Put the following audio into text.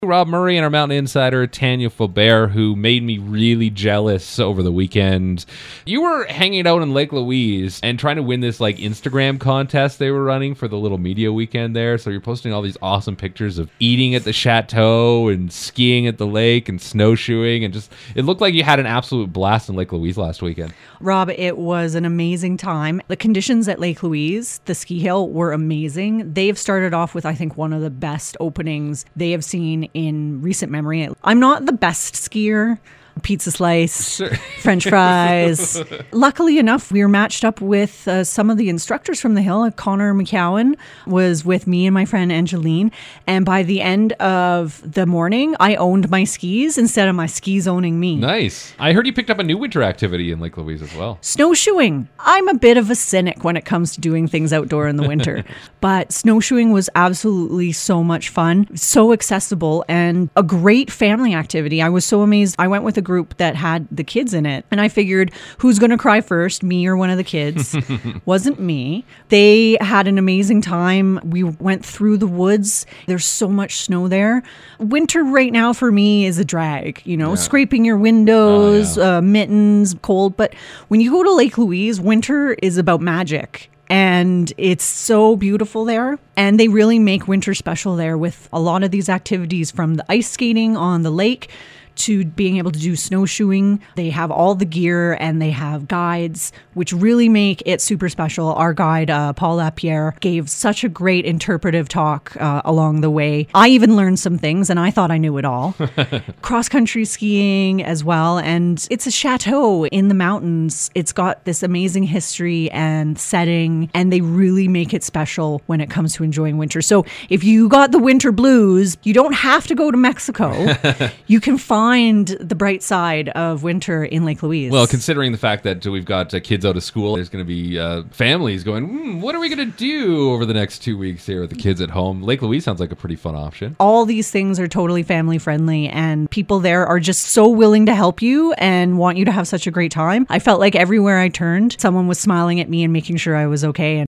Rob Murray and our mountain insider, Tanya Faubert, who made me really jealous over the weekend. You were hanging out in Lake Louise and trying to win this like Instagram contest they were running for the little media weekend there. So you're posting all these awesome pictures of eating at the chateau and skiing at the lake and snowshoeing, and just it looked like you had an absolute blast in Lake Louise last weekend. Rob, it was an amazing time. The conditions at Lake Louise, the ski hill, were amazing. They've started off with, I think, one of the best openings they have seen in recent memory. I'm not the best skier. Pizza slice, sure. French fries. Luckily enough, we were matched up with some of the instructors from the hill. Connor McCowan was with me and my friend Angeline. And by the end of the morning, I owned my skis instead of my skis owning me. Nice. I heard you picked up a new winter activity in Lake Louise as well. Snowshoeing. I'm a bit of a cynic when it comes to doing things outdoor in the winter. But snowshoeing was absolutely so much fun, so accessible, and a great family activity. I was so amazed. I went with a group that had the kids in it, and I figured, who's going to cry first, me or one of the kids? Wasn't me. They had an amazing time. We went through the woods. There's so much snow there. Winter right now for me is a drag, scraping your windows, mittens, cold. But when you go to Lake Louise, winter is about magic. And it's so beautiful there. And they really make winter special there with a lot of these activities, from the ice skating on the lake to being able to do snowshoeing. They have all the gear and they have guides, which really make it super special. Our guide, Paul Lapierre, gave such a great interpretive talk along the way. I even learned some things and I thought I knew it all. Cross-country skiing as well. And it's a chateau in the mountains. It's got this amazing history and setting, and they really make it special when it comes to enjoying winter. So if you got the winter blues, you don't have to go to Mexico. You can find the bright side of winter in Lake Louise. Well, considering the fact that we've got kids out of school, there's going to be families going, what are we going to do over the next 2 weeks here with the kids at home? Lake Louise sounds like a pretty fun option. All these things are totally family friendly, and people there are just so willing to help you and want you to have such a great time. I felt like everywhere I turned, someone was smiling at me and making sure I was okay.